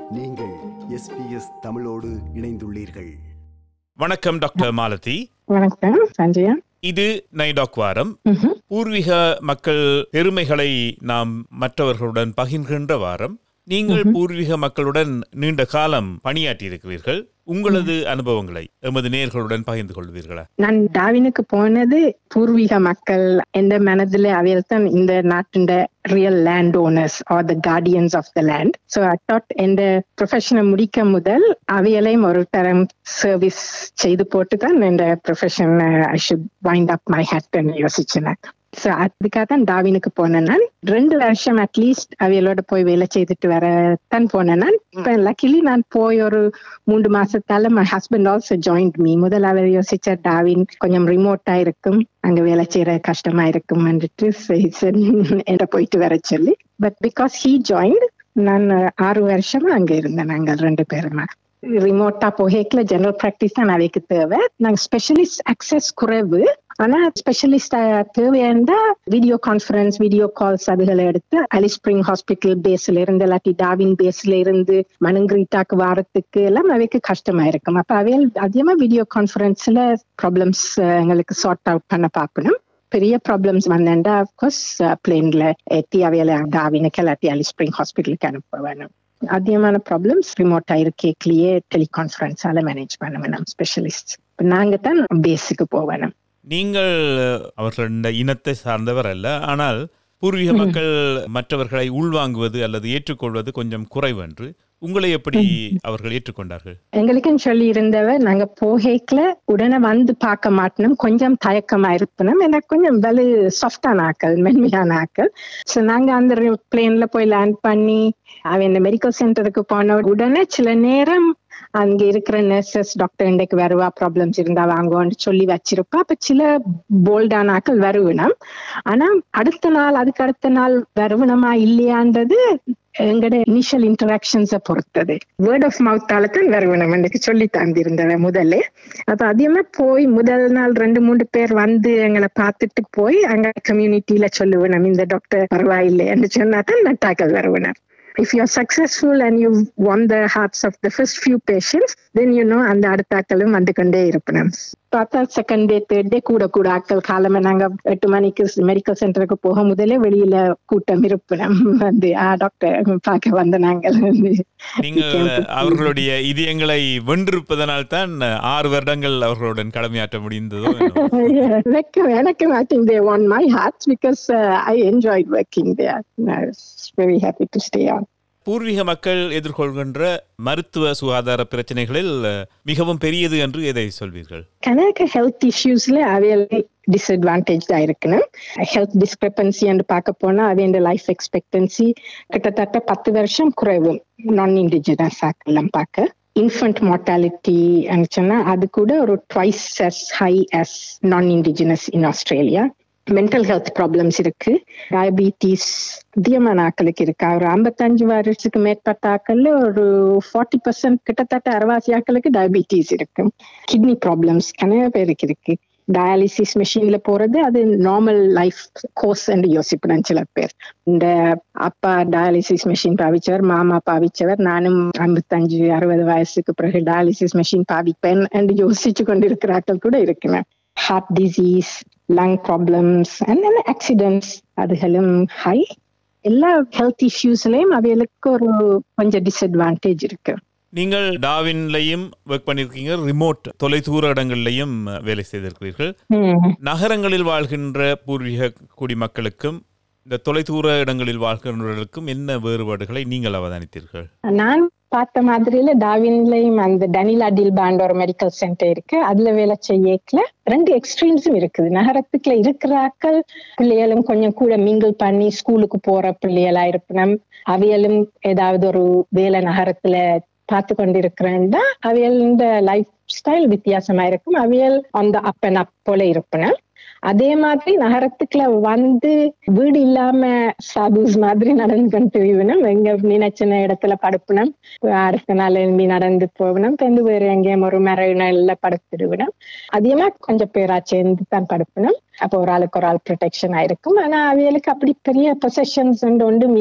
நீங்கள் SBS தமிழோடு இணைந்துள்ளீர்கள். வணக்கம் டாக்டர் மாலதி. வணக்கம் சஞ்சயா. இது நைடாக் வாரம். பூர்வீக மக்கள் பெருமைகளை நாம் மற்றவர்களுடன் பகிர்கின்ற வாரம். நீங்கள் பூர்வீக மக்களுடன் நீண்ட காலம் பணியாற்றி இருக்கிறீர்கள். உங்களது அனுபவங்களை எமது நேயர்களுடன் பகிர்ந்து கொள்வீர்களா? நான் டாவினுக்கு போனது பூர்வீக மக்கள் எந்த மனதில் அவையில் தான் இந்த நாட்டின் real land owners are the guardians of the land. So I thought இந்த ப்ரொஃபஷனை முடிக்க முதல் அவையலையும் ஒரு தரம் சர்வீஸ் செய்து போட்டு தான் இந்த profession I should wind up my hat யோசிச்சேன். ஸோ அதுக்காக தான் டாவினுக்கு போனேன். நான் 2 வருஷம் அட்லீஸ்ட் அவையோட போய் வேலை செய்துட்டு வரத்தான் போனேன். நான் இப்போ லக்கிலி நான் போய் ஒரு 3 மாசத்தால my husband also joined me. முதல் அவர் யோசிச்ச டாவின் கொஞ்சம் ரிமோட்டா இருக்கும், அங்க வேலை செய்யற கஷ்டமா இருக்கும் என்ற போயிட்டு வர சொல்லி. பட் பிகாஸ் ஹீ ஜாயின்ட் நான் 6 வருஷமா அங்க இருந்தேன். நாங்கள் 2 பேருமா ரிமோட்டா போகல ஜெனரல் பிராக்டிஸ் தான் அவைக்கு தேவை. நாங்கள் ஸ்பெஷலிஸ்ட் அக்சஸ் குறைவு, ஆனா ஸ்பெஷலிஸ்ட் தேவையாண்டா வீடியோ கான்ஃபரன்ஸ் வீடியோ கால்ஸ் அதுகளை எடுத்து அலிஸ் ஸ்பிரிங் ஹாஸ்பிட்டல் பேஸ்ல இருந்து இல்லாட்டி டாவின் பேஸ்ல இருந்து மனங்கிரீட்டாக்கு வாரத்துக்கு எல்லாம் அவைக்கு கஷ்டமா இருக்கும். அப்ப அவையில் அதிகமா வீடியோ கான்ஃபரன்ஸ்ல ப்ராப்ளம்ஸ் எங்களுக்கு சார்ட் அவுட் பண்ண பார்க்கணும். பெரிய ப்ராப்ளம்ஸ் வந்தேன்டா அப்கோர்ஸ் பிளேன்ல ஏற்றி அவையில டாவினுக்கு இல்லாட்டி அலிஸ் ஸ்பிரிங் ஹாஸ்பிட்டலுக்கு அனுப்ப வேணும். அதிகமான ப்ராப்ளம்ஸ் ரிமோட்டா இருக்கேக்கிலேயே டெலிகான்ஃபரன்ஸால மேனேஜ் பண்ண வேணும் ஸ்பெஷலிஸ்ட். நாங்க தான் பேஸுக்கு போவேணும். நீங்கள் அவர்களுடைய இனத்தை சார்ந்தவர் அல்ல, ஆனால் பூர்வீக மக்கள் மற்றவர்களை உள்வாங்குவது அல்லது ஏற்றுக்கொள்வது கொஞ்சம் குறைவென்று உங்களை எப்படி அவர்கள் ஏற்றுக்கொண்டார்கள்? எங்களுக்குன்னு சொல்லி இருந்தவர் நாங்க போகேக்கல உடனே வந்து பார்க்க மாட்டோம், கொஞ்சம் தயக்கமா இருக்கணும். எனக்கு கொஞ்சம் வலு சாஃப்டான ஆக்கள், மென்மையான ஆக்கள். ஸோ நாங்க அந்த பிளேன்ல போய் லேண்ட் பண்ணி அவன் இந்த மெடிக்கல் சென்டருக்கு போன உடனே சில நேரம் அங்க இருக்கிற நர்சஸ் டாக்டர் இன்றைக்கு வருவா, ப்ராப்ளம்ஸ் இருந்தா வாங்குவோன்னு சொல்லி வச்சிருப்பா. அப்ப சில போல்டான ஆக்கள் வருவனம். ஆனா அதுக்கு அடுத்த நாள் வருவனமா இல்லையான்றது எங்கட இனிஷியல் இன்டராக்ஷன்ஸை பொறுத்தது. வேர்ட் ஆஃப் மவுத்தால தான் வருவனம் எனக்கு சொல்லி தந்திருந்தவ முதல்ல. அப்ப அதிகமா போய் முதல் நாள் 2-3 பேர் வந்து எங்களை பார்த்துட்டு போய் அங்க கம்யூனிட்டியில சொல்லுவேன் இந்த டாக்டர் பரவாயில்லைன்னு சொன்னா தான் நட்டாக்கள் வருவனர். If you're successful and you've won the hearts of the first few patients, then you know அந்த அடுத்த ஆக்களும் வந்து கொண்டே இருப்பணும். பார்த்தா செகண்ட் டே தேர்ட் டே கூட ஆக்கள் காலமே நாங்க 8 மணிக்கு மெடிக்கல் சென்டருக்கு போக முதலே வெளியில கூட்டம் இருப்பணும் வந்து டாக்டர் பார்க்க வந்த நாங்கள். நீங்கள் அவர்களுடைய இதயங்களை வென்றிருப்பதனால் தான் 6 வருடங்கள் அவர்களுடன் கடமையாற்ற முடிந்ததோ? எனக்கு I think they won my heart because I enjoyed working there. I was very happy to stay on. பூர்வீக மக்கள் எதிர்கொள்கின்ற மருத்துவ சுகாதார பிரச்சனைகளில் மிகவும் பெரியது என்று எதை சொல்வீர்கள்? கணக்கு ஹெல்த் இஷ்யூஸ்ல அவையில் டிஸ்அட்வான்டேஜ் தான் இருக்கணும். ஹெல்த் டிஸ்கிரிபன்சி என்று பார்க்க போனா அவையோட லைஃப் எக்ஸ்பெக்டன்சி கிட்டத்தட்ட 10 வருஷம் குறைவு நான் இண்டிஜினஸ் ஆக்கெல்லாம் பார்க்க. இன்ஃபன்ட் மார்டாலிட்டி சொன்னா அது கூட ஒரு twice as high as non-indigenous in Australia. Mental health problems இருக்கு, டயபிட்டிஸ் அதிகமான ஆக்களுக்கு இருக்கா. ஒரு 55 வருஷத்துக்கு மேற்பட்ட ஆக்கள் ஒரு 40% கிட்டத்தட்ட 60 ஆக்களுக்கு டயபிட்டிஸ் இருக்கு. கிட்னி ப்ராப்ளம்ஸ் நிறைய பேருக்கு இருக்கு. டயாலிசிஸ் மெஷின்ல போறது அது நார்மல் லைஃப் கோர்ஸ் என்று யோசிப்பேன். சில பேர் இந்த அப்பா டயாலிசிஸ் மெஷின் பாவிச்சவர், மாமா பாவிச்சவர், நானும் 55-60 வயசுக்கு பிறகு டயாலிசிஸ் மெஷின் பாவிப்பேன் என்று யோசிச்சு கொண்டிருக்கிற ஆக்கள் கூட இருக்குங்க. Heart disease, lung problems and accidents அதுகளும் ஹை. எல்லா ஹெல்த் இஷ்யூஸ்லயும் அவைகளுக்கு ஒரு கொஞ்சம் டிஸ்அட்வான்டேஜ் இருக்கு. நீங்கள் டாவின்லையும் ஒர்க் பண்ணிருக்கீங்க, ரிமோட் தொலைதூர இடங்கள்லையும் வேலை செய்திருக்கிறீர்கள். நகரங்களில் வாழ்கின்ற பூர்வீக குடிமக்களுக்கும் இந்த தொலைதூர இடங்களில் வாழ்கின்றவர்களுக்கும் என்ன வேறுபாடுகளை நீங்கள் அவதானித்தீர்கள்? நான் பார்த்த மாதிரியில டாவின்லையும் அந்த டனிலா டில்பாண்ட் ஒரு மெடிக்கல் சென்டர் இருக்கு, அதுல வேலை செய்யல 2 எக்ஸ்ட்ரீம்ஸும் இருக்குது. நகரத்துக்குள்ள இருக்கிற ஆக்கள் பிள்ளைகளும் கொஞ்சம் கூட மிங்கிள் பண்ணி ஸ்கூலுக்கு போற பிள்ளைகளா இருக்கணும். அவையலும் ஏதாவது ஒரு வேலை நகரத்துல பார்த்து கொண்டிருக்கிறேன்னா அவையல் இந்த லைஃப் ஸ்டைல் வித்தியாசமா இருக்கும். அவையல் அந்த அப் அண்ட் அப் போல இருப்பேன். அதே மாதிரி நகரத்துக்குள்ள வந்து வீடு இல்லாம சாதுஸ் மாதிரி நடந்து கொண்டு எங்க நினைச்சின இடத்துல படுப்பணும், அடுத்த நாள் எழும்பி நடந்து போகணும், பெந்து வேறு எங்கேயும் ஒரு மரல படுத்துடுவிடும். அதிகமா கொஞ்சம் பேரா சேர்ந்து தான் படுப்பணும். அப்போ ஒரு ஆளுக்கு ஒரு ஆள் ப்ரொடெக்ஷன் ஆயிருக்கும். ஆனா அவைகளுக்கு அப்படி பெரிய பொசஷன்ஸ் ஒன்றும் இல்லை.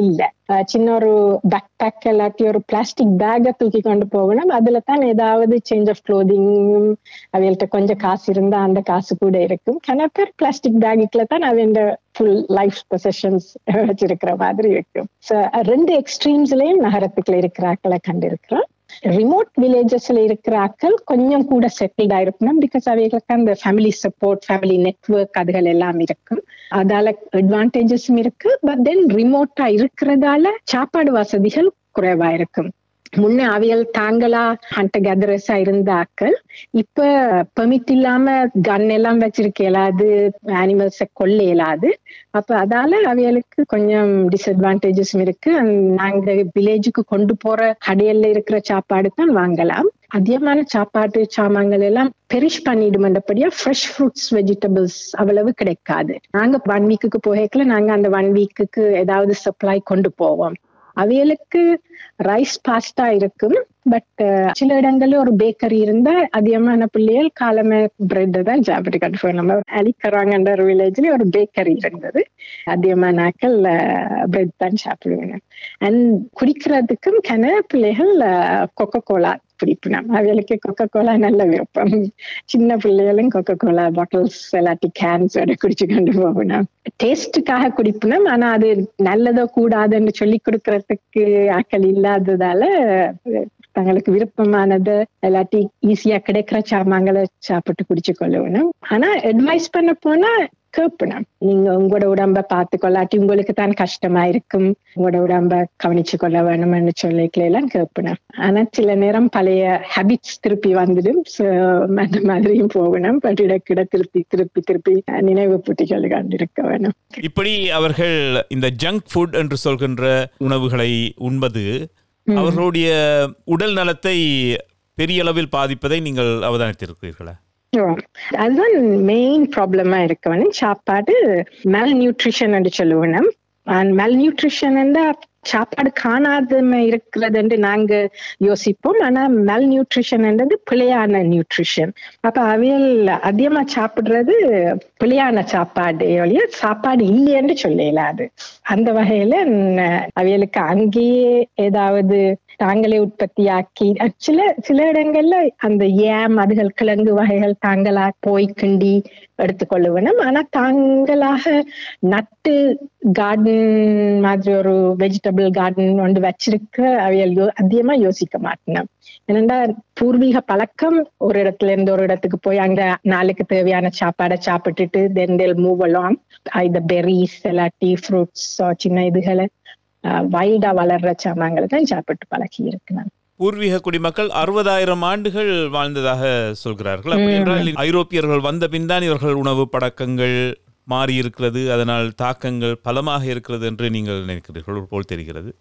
சின்ன ஒரு பேக் பேக் இல்லாட்டி ஒரு பிளாஸ்டிக் பேக்கை தூக்கி கொண்டு போகணும். அதுல தான் ஏதாவது சேஞ்ச் ஆஃப் க்ளோதிங், அவைகள்ட்ட கொஞ்சம் காசு இருந்தா அந்த காசு கூட இருக்கும். கன பேர் பிளாஸ்டிக் பேக்குல தான் அவங்க ஃபுல் லைஃப் பொசஷன்ஸ் வச்சிருக்கிற மாதிரி இருக்கும். ரெண்டு எக்ஸ்ட்ரீம்ஸ்லயும் நகரத்துக்குள்ள இருக்கிற ஆக்களை கண்டிருக்கிறோம். ரிமோட் வில்லேஜஸ்ல இருக்கிற ஆக்கள் கொஞ்சம் கூட செட்டில்ட் ஆயிருக்கணும். பிகாஸ் அவைகளுக்கு அந்த ஃபேமிலி சப்போர்ட், ஃபேமிலி நெட்வொர்க் அதுகள் எல்லாம் இருக்கும். அதால அட்வான்டேஜஸும் இருக்கு. பட் தென் ரிமோட்டா இருக்கிறதால சாப்பாடு வசதிகள் குறைவா இருக்கும். முன்ன அவியல் தாங்களா ஹண்டர் கேதரஸா இருந்த ஆக்கள் இப்ப பெர்மிட் இல்லாம கன் எல்லாம் வச்சிருக்க இயலாது, அனிமல்ஸை கொல்ல இயலாது. அப்ப அதால அவியலுக்கு கொஞ்சம் டிஸ்அட்வான்டேஜஸும் இருக்கு. நாங்க வில்லேஜுக்கு கொண்டு போற கடையில இருக்கிற சாப்பாடு தான் வாங்கலாம். அதிகமான சாப்பாட்டு சாமான்கள் எல்லாம் பெரிஷ் பண்ணிடுமன்றபடியா ஃப்ரெஷ் ஃப்ரூட்ஸ், வெஜிடபிள்ஸ் அவ்வளவு கிடைக்காது. நாங்க 1 வீக்குக்கு போகல, நாங்க அந்த 1 வீக்குக்கு ஏதாவது சப்ளை கொண்டு போவோம். அவைகளுக்கு ரைஸ் பாஸ்டா இருக்கும். பட் சில இடங்கள்ல ஒரு பேக்கரி இருந்தா அதிகமான பிள்ளைகள் காலமே பிரெட் தான் சாப்பிட்டு கட்டுவோம். நம்ம அலிக்கராங்கன்ற ஒரு வில்லேஜ்ல ஒரு பேக்கரி இருந்தது. அதிகமான நாட்கள் பிரெட் தான் சாப்பிடுவாங்க. அண்ட் குடிக்கிறதுக்கும் பிள்ளைகள் கொக்கோ கோலா பிடிப்பினோம். அவைகளுக்கு கொக்கோ கோலா நல்ல விருப்பம். சின்ன பிள்ளைகளும் கொக்கோ கோலா பாட்டில்ஸ் எல்லாத்தையும் கேன்ஸோட குடிச்சு கொண்டு போகணும். டேஸ்டுக்காக குடிப்பினோம். ஆனா அது நல்லதோ கூடாதுன்னு சொல்லி கொடுக்கறதுக்கு ஆக்கள் இல்லாததால தங்களுக்கு விருப்பமானது எல்லாத்தையும் ஈஸியா கிடைக்கிற சாமான்களை சாப்பிட்டு குடிச்சு கொள்ளணும். ஆனா அட்வைஸ் பண்ண போனா கேட்பணும். நீங்க உங்களோட உடம்ப பார்த்து கொள்ளாட்டி உங்களுக்கு தான் கஷ்டமா இருக்கும், உங்களோட உடம்ப கவனிச்சு கொள்ள வேணும்னு சொல்லிக்கலாம் கேட்பணும். ஆனா சில நேரம் பழைய ஹேபிட்ஸ் திருப்பி வந்துடும். அந்த மாதிரியும் போகணும். பட் இடக்கிட திருப்பி திருப்பி திருப்பி நினைவு புட்டிகள் கண்டிருக்க வேணும். இப்படி அவர்கள் இந்த ஜங்க் ஃபுட் என்று சொல்கின்ற உணவுகளை உண்பது அவர்களுடைய உடல் நலத்தை பெரிய அளவில் பாதிப்பதை நீங்கள் அவதானித்திருக்கிறீர்களா? அதுதான் மெயின் ப்ராப்ளமா இருக்க சாப்பாடு மெல் நியூட்ரிஷன் என்று சொல்லுவோம். மெல் நியூட்ரிஷன் சாப்பாடு காணாதமை இருக்கிறது என்று நாங்க யோசிப்போம். ஆனா மெல் நியூட்ரிஷன் என்றது பிழையான நியூட்ரிஷன். அப்ப அவையல் அதிகமா சாப்பிடுறது பிழையான சாப்பாடு ஒழிய சாப்பாடு இல்லையென்று சொல்லலாது. அந்த வகையில அவையலுக்கு அங்கேயே ஏதாவது தாங்களே உற்பத்தியாக்கி சில இடங்கள்ல அந்த ஏம் அதுகள் கிழங்கு வகைகள் தாங்களா போய் கிண்டி எடுத்துக்கொள்ளுவனும். ஆனா தாங்களாக நட்டு கார்டன் மாதிரி ஒரு வெஜிடபிள் கார்டன் ஒன்று வச்சிருக்க அவையல் அதிகமா யோசிக்க மாட்டேன். ஏன்னா பூர்வீக பழக்கம் ஒரு இடத்துல இருந்து ஒரு இடத்துக்கு போய் அங்க நாளைக்கு தேவையான சாப்பாடை சாப்பிட்டுட்டு then they'll move along. இந்த பெர்ரிஸ் இல்லாட்டி ஃப்ரூட்ஸ் சின்ன இதுகளை வைல்டா வளர்ற சாமான்களை தான் சாப்பிட்டு பழகி இருக்கிறாங்க. பூர்வீக குடிமக்கள் 60,000 ஆண்டுகள் வாழ்ந்ததாக சொல்கிறார்கள். அப்படி என்றால் ஐரோப்பியர்கள் வந்த பின் தான் இவர்கள் உணவு பழக்கங்கள் மாறி இருக்கிறது, அதனால் தாக்கங்கள் பலமாக இருக்கிறது என்று நீங்கள் நினைக்கிறீர்கள் போல் தெரிகிறது.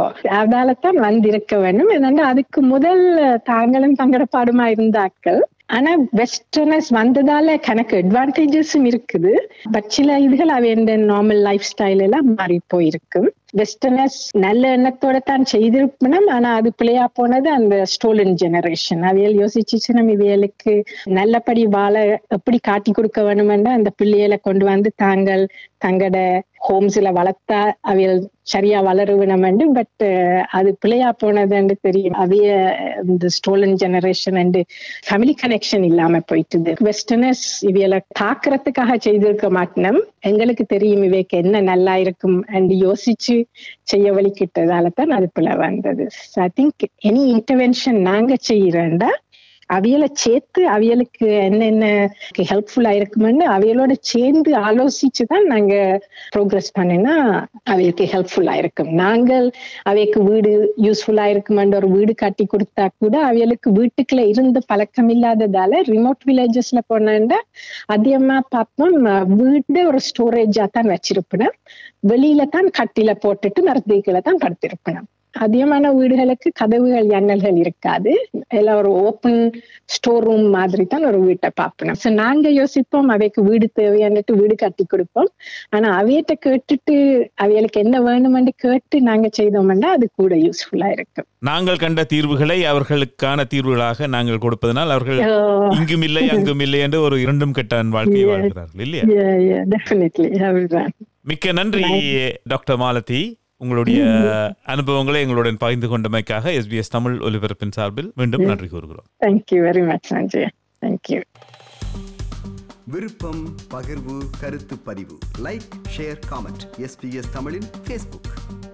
அதாலதான் வந்திருக்க வேண்டும். என்னன்னா அதுக்கு முதல் தாங்களும் தங்கடப்பாடுமா இருந்தாக்கள். ஆனா வெஸ்டர்னர்ஸ் வந்ததால கணக்கு அட்வான்டேஜஸும் இருக்குது. பட் சில இதுகள் அவை நார்மல் லைஃப் ஸ்டைல் எல்லாம் மாறி போயிருக்கும். வெஸ்டர்னர்ஸ் நல்ல எண்ணத்தோட தான் செய்திருக்கணும். ஆனா அது பிள்ளையா போனது அந்த ஸ்டோலன் ஜெனரேஷன். அவையல் யோசிச்சுச்சுன்னா இவைகளுக்கு நல்லபடி வாழ எப்படி காட்டி கொடுக்க வேணுமென்றா அந்த பிள்ளைகளை கொண்டு வந்து தாங்கள் தங்கட ஹோம்ஸ்ல வளர்த்தா அவையல் சரியா வளருவினம். பட் அது பிள்ளையா போனதுன்னு தெரியும். அவைய இந்த stolen generation and family connection இல்லாம போயிட்டுது. வெஸ்டர்னர்ஸ் இவையில தாக்குறதுக்காக செய்திருக்க மாட்டோம். எங்களுக்கு தெரியும் இவைக்கு என்ன நல்லா இருக்கும் அண்ட் யோசிச்சு செய்ய வலிக்கிட்டதால தான் அது பிள்ளை வந்தது. ஐ திங்க் எனி இன்டர்வென்ஷன் நாங்க செய்யறேன்டா அவியலை சேர்த்து அவியலுக்கு என்னென்ன ஹெல்ப்ஃபுல்லா இருக்குமென்னு அவியலோட சேர்ந்து ஆலோசிச்சுதான் நாங்க ப்ரோக்ரஸ் பண்ணினா அவைக்கு ஹெல்ப்ஃபுல்லா இருக்கும். நாங்கள் அவைக்கு வீடு யூஸ்ஃபுல்லா இருக்குமென்ற ஒரு வீடு கட்டி கொடுத்தா கூட அவியலுக்கு வீட்டுக்குள்ள இருந்த பழக்கம் இல்லாததால ரிமோட் வில்லேஜஸ்ல போனா அதிகமா பார்ப்போம் வீடு ஒரு ஸ்டோரேஜா தான் வச்சிருப்பேன். வெளியில தான் கட்டில போட்டுட்டு மரத்துக்குள்ள தான் படுத்திருப்பேன். அதிகமான வீடுகளுக்கு கதவுகள் ஜன்னல்கள் இருக்காது. எல்லாம் ஒரு ஓப்பன் ஸ்டோர் ரூம் மாதிரி தான் ஒரு வீட்டை பார்ப்போம். ஸோ நாங்க யோசிப்போம் அவைக்கு வீடு தேவையான்ட்டு வீடு கட்டி கொடுப்போம். ஆனா அவையிட்ட கேட்டுட்டு அவைகளுக்கு என்ன வேணுமென்று கேட்டு நாங்க செய்தோம்னா அது கூட யூஸ்ஃபுல்லா இருக்கும். நாங்கள் கண்ட தீர்வுகளை அவர்களுக்கான தீர்வுகளாக நாங்கள் கொடுப்பதனால் அவர்கள் இங்கும் இல்லை அங்கும் இல்லை என்று ஒரு இரண்டும் கெட்ட வாழ்க்கையை வாழ்கிறார்கள் இல்லையா? டெஃபினெட்லி. மிக்க நன்றி டாக்டர் மாலதி. உங்களுடைய அனுபவங்களை எங்களுடன் பகிர்ந்து கொண்டமைக்காக SBS தமிழ் ஒலிபரப்பின் சார்பில் மீண்டும் நன்றி கூறுகிறோம். Thank you very much Sanjay. Thank you. விருப்பம், பகிர்வு, கருத்து பதிவு, லைக், ஷேர், காமெண்ட். SBS தமிழின் Facebook.